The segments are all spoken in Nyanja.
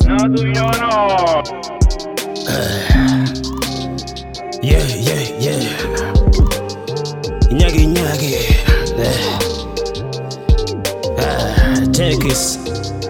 Nadu yono. Yeah. Nyagi. Take this.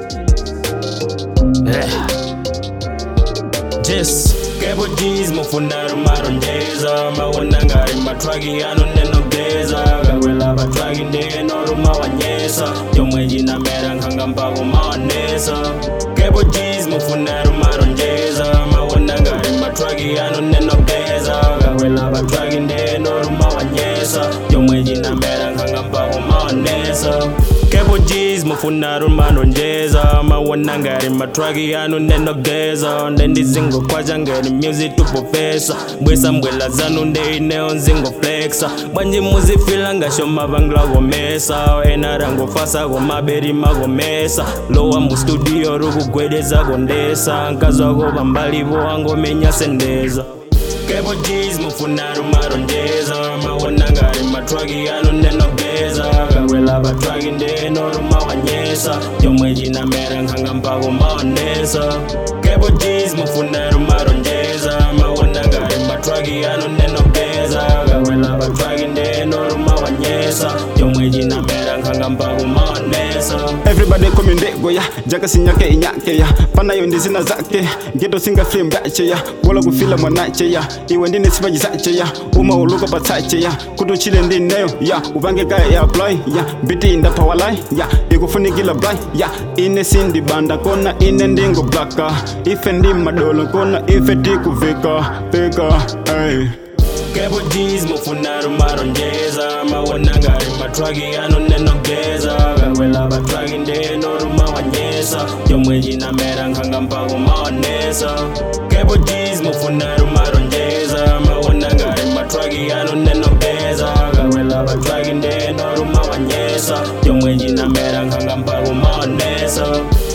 Just Kebo G's mufuna rumarondeza mawona ngari matragi anu neno geza gawela batragi ndeno ruma wanyesa yomweji na mera nkanga mpago mawanesa Kebo G's mufuna rumarondeza mawona ngari matragi anu neno geza gawela batragi ndeno ruma wanyesa yomweji na mera nkanga mpago mawanesa Kebo G's mufuna rumarondeza mawona ngari matragi anu neno geza ndendi zingo kwaja ngari music to professor bwesa mbwela zanu ndeine zingo flexa banji muzifila ngashoma bangla gomesa enarango fasa gomaberi magomesa lowa mu studio rukugwedeza gondesa nkazwago bambali boango menya sendeza Kebo G's mufuna rumarondeza mawona ngari matragi anu neno geza gawela batragi ndeno ruma wanyesa yomweji na mera nkanga mpago mawanesa Kebo G's mufuna rumarondeza mawona ngari matragi anu neno geza gawela batragi ndeno ruma wanyesa yomweji na mera nkanga mpago mawanesa Everybody come in ndego ya jaka sinyake inyake ya pana yondi zina zake geto singa film bache ya wala kufila mwanache ya iwe ndine sifaji sache ya uma uluka patache ya kutu chile ndineyo ya uvange kaya ya apply ya biti inda pawalai ya ikufuni gila blind ya ine sindi banda kona ine ndingo blaka ife ndi madolo kona ife tiku vika hey. Kebo G's mufuna rumarondeza mawona ngari matragi anu neno geza gawela batragi ndeno ruma wanyesa yomweji na mera nkanga mpago mawanesa Kebo G's mufuna rumarondeza mawona ngari matragi anu neno geza gawela batragi ndeno ruma wanyesa yomweji na mera nkanga mpago mawanesa